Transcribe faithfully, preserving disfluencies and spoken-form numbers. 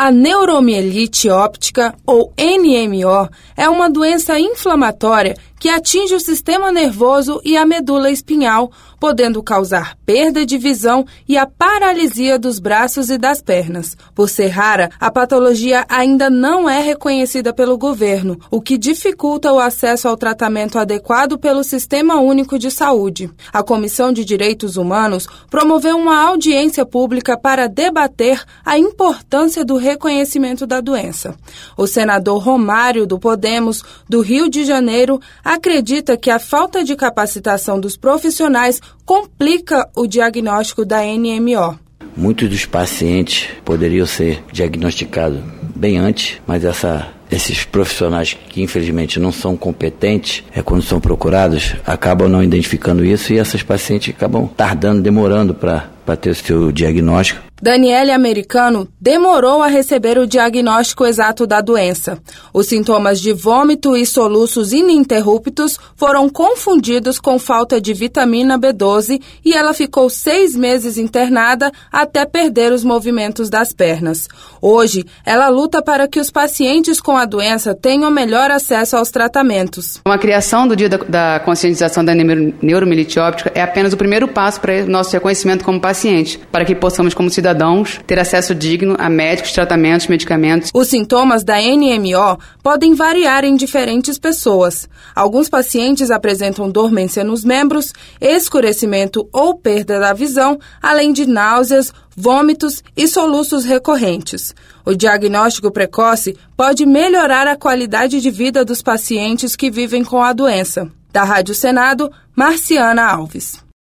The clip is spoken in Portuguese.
A neuromielite óptica, ou N M O, é uma doença inflamatória que atinge o sistema nervoso e a medula espinhal, podendo causar perda de visão e a paralisia dos braços e das pernas. Por ser rara, a patologia ainda não é reconhecida pelo governo, o que dificulta o acesso ao tratamento adequado pelo Sistema Único de Saúde. A Comissão de Direitos Humanos promoveu uma audiência pública para debater a importância do reconhecimento da doença. O senador Romário, do Podemos, do Rio de Janeiro, acredita que a falta de capacitação dos profissionais complica o diagnóstico da N M O. Muitos dos pacientes poderiam ser diagnosticados bem antes, mas essa, esses profissionais que infelizmente não são competentes, é, quando são procurados, acabam não identificando isso e essas pacientes acabam tardando, demorando para para ter o seu diagnóstico. Daniele Americano demorou a receber o diagnóstico exato da doença. Os sintomas de vômito e soluços ininterruptos foram confundidos com falta de vitamina B doze e ela ficou seis meses internada até perder os movimentos das pernas. Hoje, ela luta para que os pacientes com a doença tenham melhor acesso aos tratamentos. A criação do Dia da, da Conscientização da Neuromielite Óptica é apenas o primeiro passo para o nosso reconhecimento como paciente, para que possamos, como cidadãos, ter acesso digno a médicos, tratamentos, medicamentos. Os sintomas da N M O podem variar em diferentes pessoas. Alguns pacientes apresentam dormência nos membros, escurecimento ou perda da visão, além de náuseas, vômitos e soluços recorrentes. O diagnóstico precoce pode melhorar a qualidade de vida dos pacientes que vivem com a doença. Da Rádio Senado, Marciana Alves.